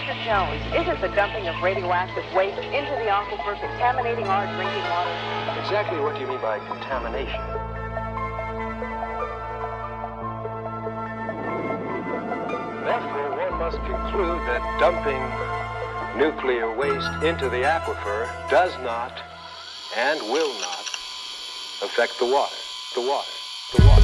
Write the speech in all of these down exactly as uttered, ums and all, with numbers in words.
Mister Jones, isn't the dumping of radioactive waste into the aquifer contaminating our drinking water? Exactly what do you mean by contamination? Therefore, one must conclude that dumping nuclear waste into the aquifer does not and will not affect the water, the water, the water.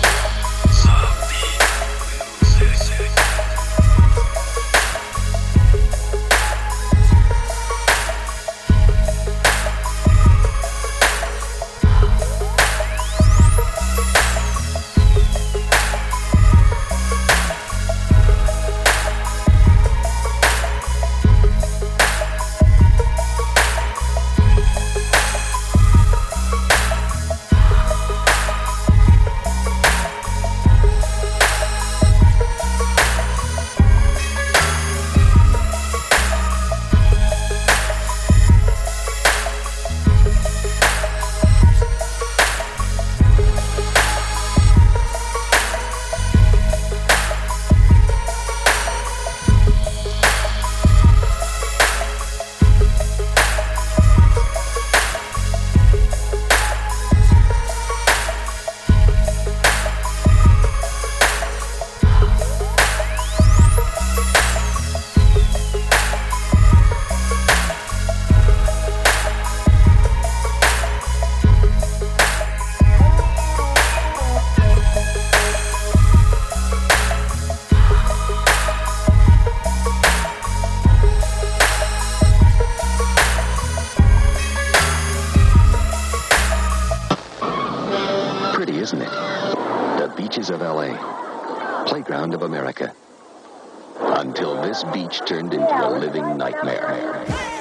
Isn't it? The beaches of L A, playground of America. Until this beach turned into a living nightmare.